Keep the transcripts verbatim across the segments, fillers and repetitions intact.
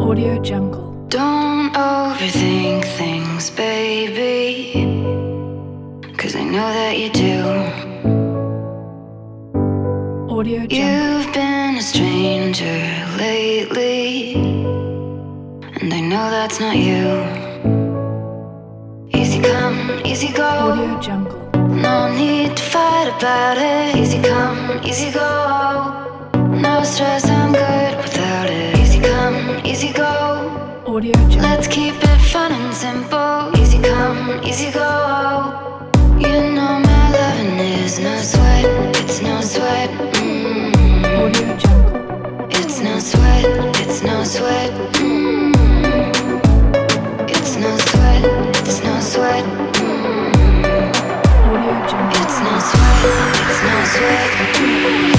Audio Jungle. Don't overthink things, baby, 'cause I know that you do. Audio Jungle. You've been a stranger lately, and I know that's not you. Easy come, easy go. Audio Jungle. No need to fight about it. Easy come, easy go. No stress, I'm good without it. Easy come, easy go. Audio Jungle. Let's keep it fun and simple. Easy come, easy go. You know my loving is no sweat. It's no sweat. Mm. Audio Jungle. It's no sweat. It's no sweat. Mm. It's no sweat. It's no sweat. Mm. Audio Jungle. It's no sweat. It's no sweat. Mm.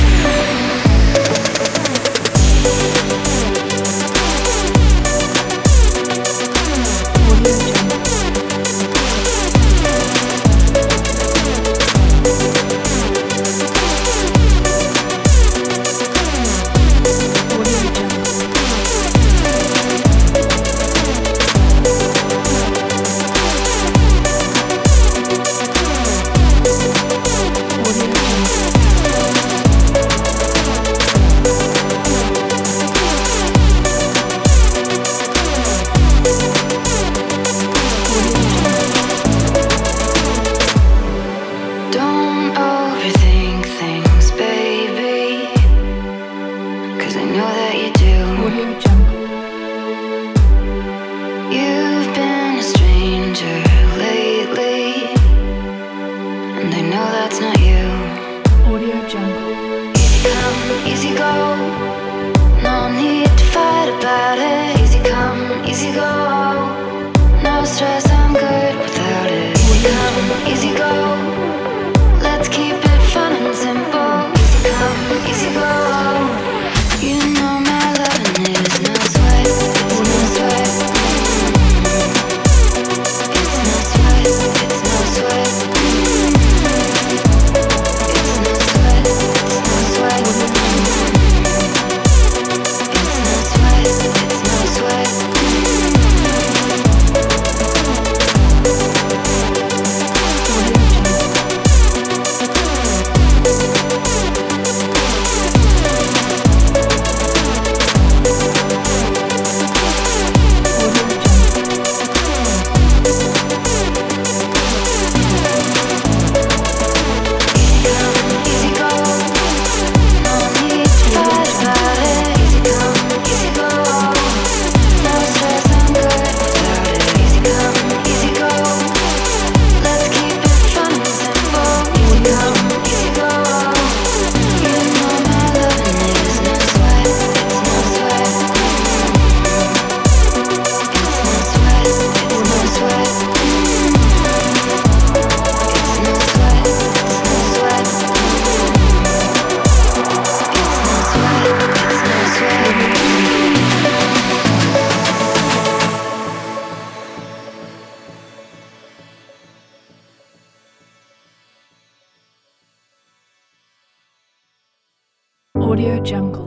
Audio Jungle.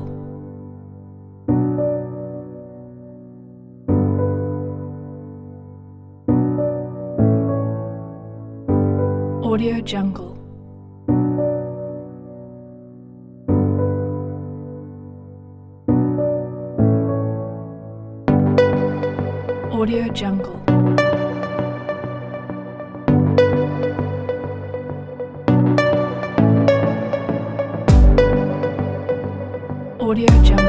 Audio Jungle. Audio Jungle. Audio Jungle.